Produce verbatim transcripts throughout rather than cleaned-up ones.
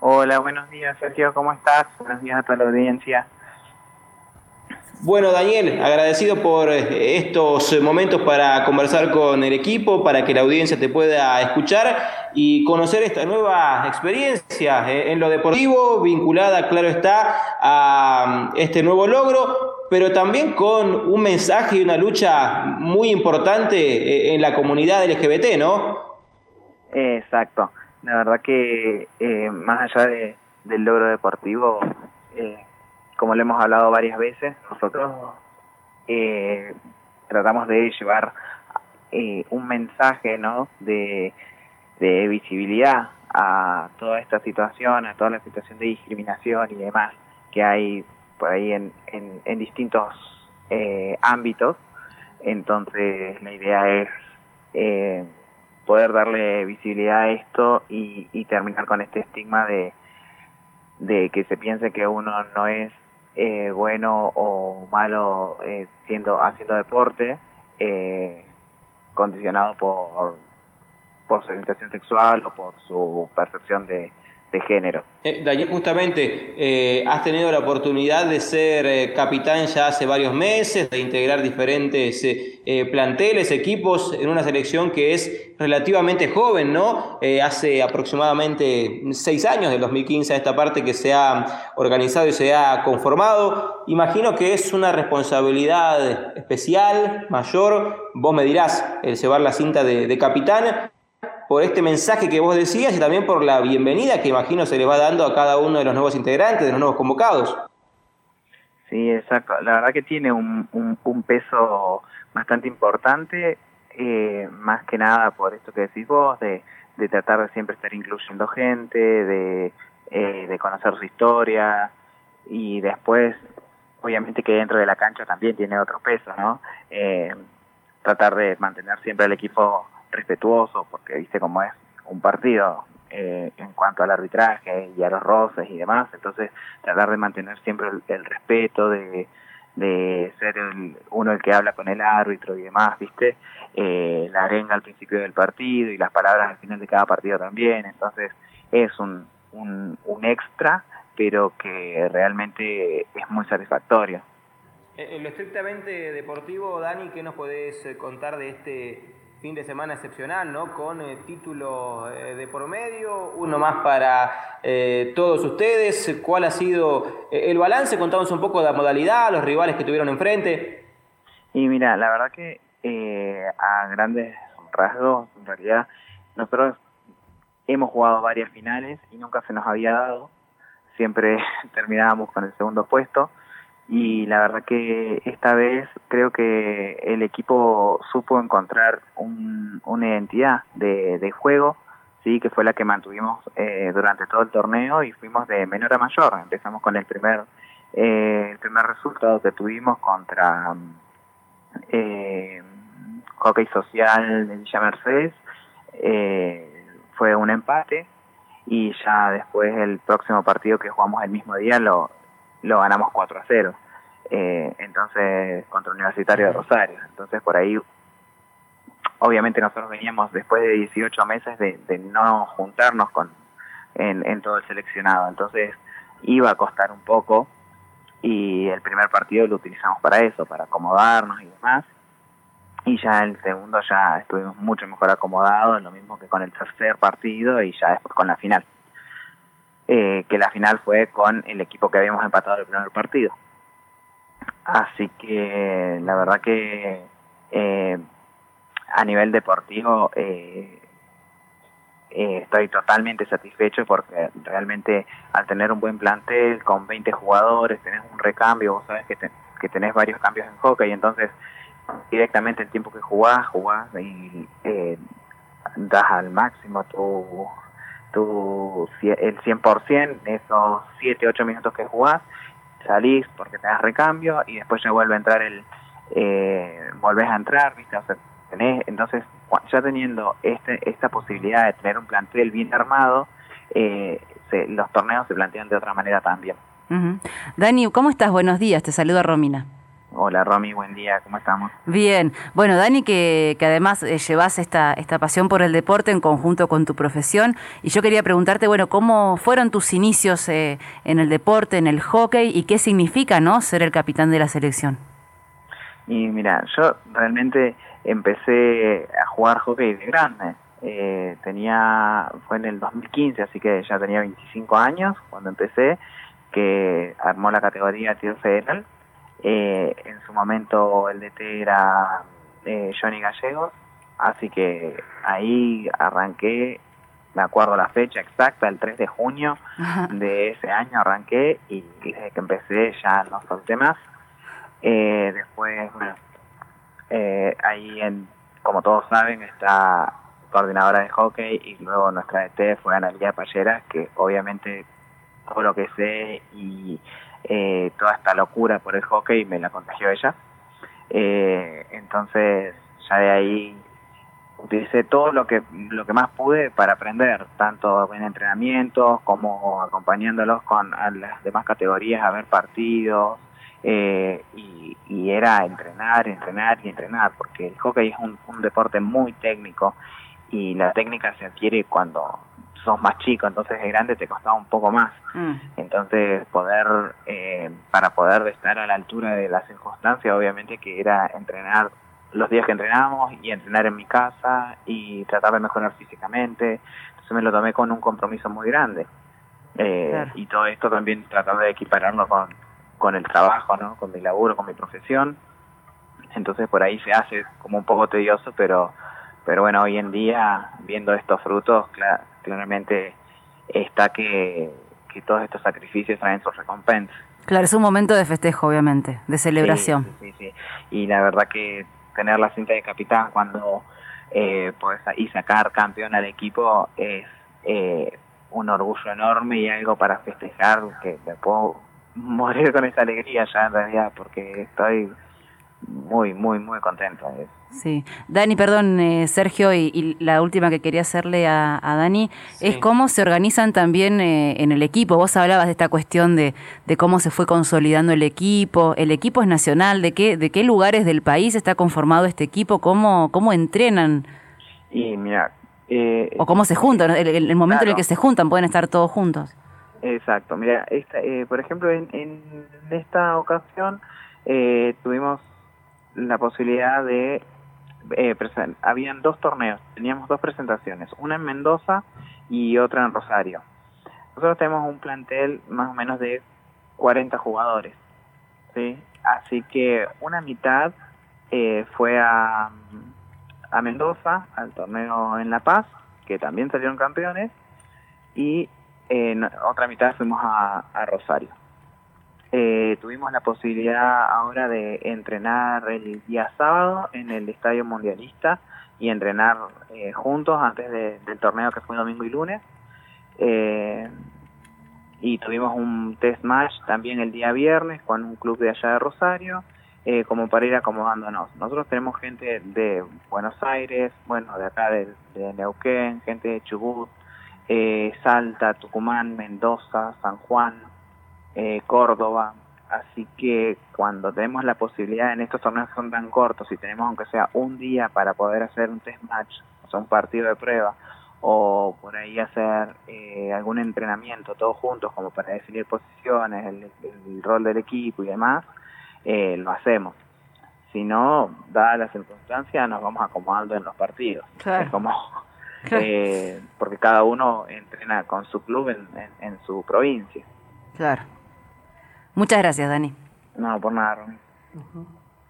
Hola, buenos días, Sergio, ¿cómo estás? Buenos días a toda la audiencia. Bueno, Daniel, agradecido por estos momentos para conversar con el equipo, para que la audiencia te pueda escuchar y conocer esta nueva experiencia en lo deportivo, vinculada, claro está, a este nuevo logro, pero también con un mensaje y una lucha muy importante en la comunidad L G B T, ¿no? Exacto, la verdad que eh, más allá de, del logro deportivo, eh, como lo hemos hablado varias veces, nosotros eh, tratamos de llevar eh, un mensaje, ¿no?, de, de visibilidad a toda esta situación, a toda la situación de discriminación y demás que hay por ahí en, en, en distintos eh, ámbitos. Entonces la idea es eh, poder darle visibilidad a esto y, y terminar con este estigma de, de que se piense que uno no es eh, bueno o malo eh, siendo haciendo deporte, eh, condicionado por, por su orientación sexual o por su percepción de, de género. Eh, Daniel, justamente, eh, has tenido la oportunidad de ser eh, capitán ya hace varios meses, de integrar diferentes eh, eh, planteles, equipos en una selección que es relativamente joven, ¿no? Eh, hace aproximadamente seis años, del dos mil quince a esta parte, que se ha organizado y se ha conformado. Imagino que es una responsabilidad especial, mayor. Vos me dirás, el llevar la cinta de, de capitán, por este mensaje que vos decías y también por la bienvenida que imagino se le va dando a cada uno de los nuevos integrantes, de los nuevos convocados. Sí, exacto. La verdad que tiene un, un, un peso bastante importante, eh, más que nada por esto que decís vos, de, de tratar de siempre estar incluyendo gente, de, eh, de conocer su historia, y después, obviamente que dentro de la cancha también tiene otro peso, ¿no? Eh, tratar de mantener siempre al equipo respetuoso, porque viste cómo es un partido eh, en cuanto al arbitraje y a los roces y demás. Entonces tratar de mantener siempre el, el respeto, de, de ser el, uno el que habla con el árbitro y demás, viste, eh, la arenga al principio del partido y las palabras al final de cada partido también. Entonces es un, un, un extra, pero que realmente es muy satisfactorio. En lo estrictamente deportivo, Dani, ¿qué nos podés contar de este fin de semana excepcional, ¿no? Con eh, título eh, de por medio, uno más para eh, todos ustedes? ¿Cuál ha sido eh, el balance? Contanos un poco de la modalidad, los rivales que tuvieron enfrente. Y mira, la verdad que eh, a grandes rasgos, en realidad, nosotros hemos jugado varias finales y nunca se nos había dado. Siempre terminábamos con el segundo puesto. Y la verdad que esta vez creo que el equipo supo encontrar un, una identidad de, de juego, sí, que fue la que mantuvimos eh, durante todo el torneo y fuimos de menor a mayor. Empezamos con el primer eh, el primer resultado que tuvimos contra eh, Hockey Social de Villa Mercedes, eh, fue un empate, y ya después el próximo partido que jugamos el mismo día lo lo ganamos cuatro a cero, eh, entonces contra Universitario de Rosario. Entonces por ahí, obviamente nosotros veníamos después de dieciocho meses de, de no juntarnos con en, en todo el seleccionado, entonces iba a costar un poco, y el primer partido lo utilizamos para eso, para acomodarnos y demás, y ya el segundo ya estuvimos mucho mejor acomodados, lo mismo que con el tercer partido y ya después con la final. Eh, que la final fue con el equipo que habíamos empatado el primer partido. Así que la verdad que eh, a nivel deportivo eh, eh, estoy totalmente satisfecho, porque realmente al tener un buen plantel con veinte jugadores, tenés un recambio, vos sabés que, te, que tenés varios cambios en hockey, y entonces directamente el tiempo que jugás, jugás y eh, das al máximo tu... tu el cien por ciento, esos siete, ocho minutos que jugás, salís porque te das recambio y después ya vuelve a entrar el eh, volvés a entrar, ¿viste? O sea, tenés, entonces ya teniendo este esta posibilidad de tener un plantel bien armado, eh, se, los torneos se plantean de otra manera también. Uh-huh. Dani, ¿cómo estás? Buenos días, te saluda Romina. Hola Romy, buen día, ¿cómo estamos? Bien, bueno Dani, que, que además eh, llevas esta, esta pasión por el deporte en conjunto con tu profesión, y yo quería preguntarte, bueno, ¿cómo fueron tus inicios eh, en el deporte, en el hockey, y qué significa, ¿no?, ser el capitán de la selección? Y mira, yo realmente empecé a jugar hockey de grande. Eh, tenía, fue en el dos mil quince, así que ya tenía veinticinco años cuando empecé, que armó la categoría Tier Federal. Eh, en su momento el D T era eh, Johnny Gallegos, así que ahí arranqué, me acuerdo la fecha exacta, el tres de junio de ese año arranqué, y, y desde que empecé ya no solté más. Eh, después, bueno, eh, ahí, en, como todos saben, está coordinadora de hockey, y luego nuestra D T fue Analía Palleras, que obviamente todo lo que sé y eh, toda esta locura por el hockey me la contagió ella. Eh, entonces ya de ahí utilicé todo lo que lo que más pude para aprender, tanto en entrenamientos como acompañándolos con a las demás categorías a ver partidos, eh, y, y era entrenar, entrenar y entrenar, porque el hockey es un, un deporte muy técnico, y la técnica se adquiere cuando sos más chico, entonces de grande te costaba un poco más. Mm. Entonces poder, eh, para poder estar a la altura de las circunstancias, obviamente que era entrenar los días que entrenábamos y entrenar en mi casa y tratar de mejorar físicamente. Entonces me lo tomé con un compromiso muy grande. Eh, claro. Y todo esto también tratando de equipararlo con, con el trabajo, ¿no? Con mi laburo, con mi profesión. Entonces por ahí se hace como un poco tedioso, pero pero bueno, hoy en día, viendo estos frutos, clar, claramente está que, que todos estos sacrificios traen sus recompensas. Claro, es un momento de festejo, obviamente, de celebración. Sí, sí, sí. Y la verdad que tener la cinta de capitán cuando eh, podés y sacar campeón al equipo es eh, un orgullo enorme y algo para festejar, que me puedo morir con esa alegría ya en realidad, porque estoy muy, muy, muy contento. Sí. Dani, perdón, eh, Sergio, y, y la última que quería hacerle a, a Dani, sí, es cómo se organizan también eh, en el equipo. Vos hablabas de esta cuestión de, de cómo se fue consolidando el equipo. ¿El equipo es nacional? ¿De qué, de qué lugares del país está conformado este equipo? ¿Cómo, cómo entrenan? Y mira... Eh, ¿O cómo se juntan? El, el, el momento claro. en el que se juntan, pueden estar todos juntos. Exacto. Mira, esta, eh, por ejemplo, en, en esta ocasión eh, tuvimos la posibilidad de... Eh, habían dos torneos, teníamos dos presentaciones, una en Mendoza y otra en Rosario. Nosotros tenemos un plantel más o menos de cuarenta jugadores, ¿sí? Así que una mitad eh, fue a, a Mendoza, al torneo en La Paz, que también salieron campeones, y eh, otra mitad fuimos a, a Rosario. Eh, tuvimos la posibilidad ahora de entrenar el día sábado en el Estadio Mundialista y entrenar eh, juntos antes de, del torneo, que fue domingo y lunes. Eh, y tuvimos un test match también el día viernes con un club de allá de Rosario, eh, como para ir acomodándonos. Nosotros tenemos gente de Buenos Aires, bueno, de acá de, de Neuquén, gente de Chubut, eh, Salta, Tucumán, Mendoza, San Juan, Eh, Córdoba, así que cuando tenemos la posibilidad en estos torneos que son tan cortos y tenemos aunque sea un día para poder hacer un test match, o sea un partido de prueba, o por ahí hacer eh, algún entrenamiento todos juntos como para definir posiciones, el, el rol del equipo y demás, eh, lo hacemos. Si no, dadas las circunstancias, nos vamos acomodando en los partidos. Claro. Es como claro. eh, porque cada uno entrena con su club en, en, en su provincia. Claro. Muchas gracias, Dani. No, por nada, Romy. Uh-huh.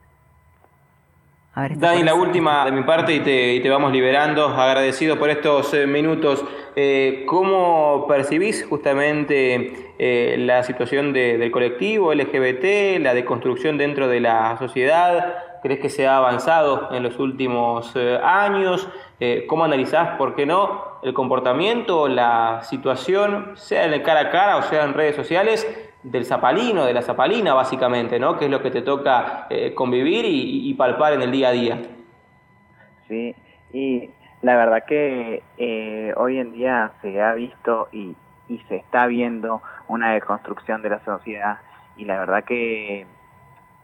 A ver, Dani, la última de mi parte y te, y te vamos liberando. Agradecido por estos eh, minutos. Eh, ¿Cómo percibís justamente eh, la situación de, del colectivo L G B T, la deconstrucción dentro de la sociedad? ¿Crees que se ha avanzado en los últimos eh, años? Eh, ¿Cómo analizás, por qué no, el comportamiento, la situación, sea en el cara a cara o sea en redes sociales, del zapalino, de la zapalina básicamente, ¿no? Que es lo que te toca eh, convivir y, y palpar en el día a día. Sí, y la verdad que eh, hoy en día se ha visto y, y se está viendo una deconstrucción de la sociedad, y la verdad que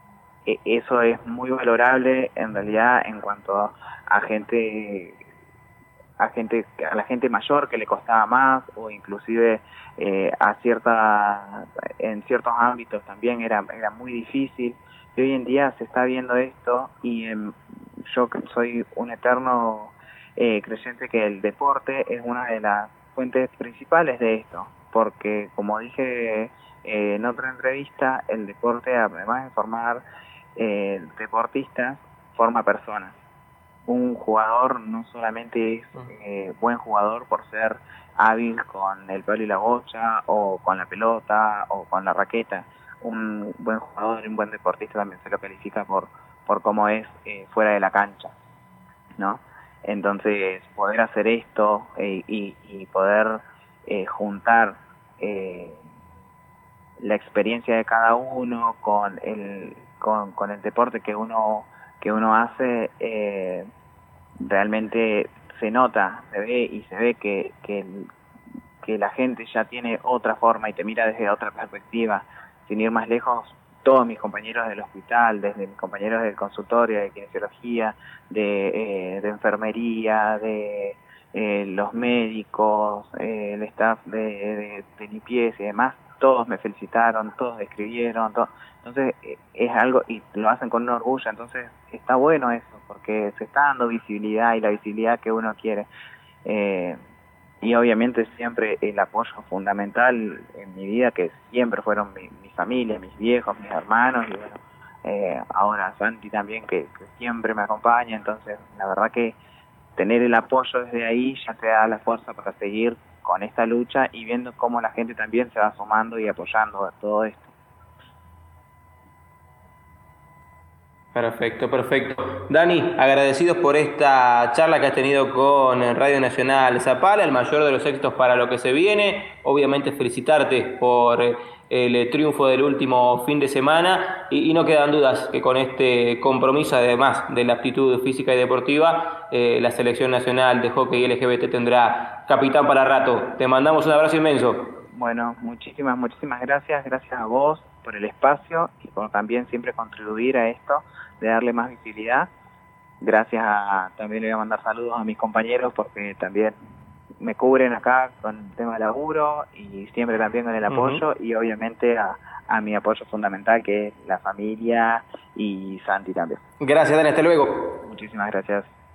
eh, eso es muy valorable en realidad en cuanto a gente a gente a la gente mayor que le costaba más, o inclusive eh, a cierta en ciertos ámbitos también era era muy difícil. Y hoy en día se está viendo esto, y eh, yo soy un eterno eh, creyente que el deporte es una de las fuentes principales de esto, porque como dije eh, en otra entrevista, el deporte, además de formar eh, deportistas, forma personas. Un jugador no solamente es eh, buen jugador por ser hábil con el palo y la bocha, o con la pelota, o con la raqueta. Un buen jugador y un buen deportista también se lo califica por por cómo es eh, fuera de la cancha, ¿no? Entonces, poder hacer esto eh, y, y poder eh, juntar eh, la experiencia de cada uno con el con, con el deporte que uno que uno hace, eh, realmente se nota, se ve y se ve que, que, que la gente ya tiene otra forma y te mira desde otra perspectiva. Sin ir más lejos, todos mis compañeros del hospital, desde mis compañeros del consultorio, de kinesiología, de, eh, de enfermería, de eh, los médicos, eh, el staff de, de, de limpieza y demás, todos me felicitaron, todos escribieron, todo. Entonces es algo, y lo hacen con un orgullo, entonces está bueno eso, porque se está dando visibilidad, y la visibilidad que uno quiere. Eh, y obviamente siempre el apoyo fundamental en mi vida, que siempre fueron mi, mi familia, mis viejos, mis hermanos, y bueno, eh, ahora Santi también, que, que siempre me acompaña. Entonces la verdad que tener el apoyo desde ahí ya te da la fuerza para seguir con esta lucha, y viendo cómo la gente también se va sumando y apoyando a todo esto. Perfecto, perfecto. Dani, agradecidos por esta charla que has tenido con Radio Nacional Zapala, el mayor de los éxitos para lo que se viene. Obviamente felicitarte por el triunfo del último fin de semana, y, y no quedan dudas que con este compromiso, además de la aptitud física y deportiva, eh, la Selección Nacional de Hockey L G B T tendrá capitán para rato. Te mandamos un abrazo inmenso. Bueno, muchísimas, muchísimas gracias. Gracias a vos por el espacio y por también siempre contribuir a esto, de darle más visibilidad. Gracias a, también le voy a mandar saludos a mis compañeros, porque también me cubren acá con el tema de laburo, y siempre también con el apoyo, uh-huh. Y obviamente a, a mi apoyo fundamental, que es la familia y Santi también. Gracias, Dani, hasta luego. Muchísimas gracias.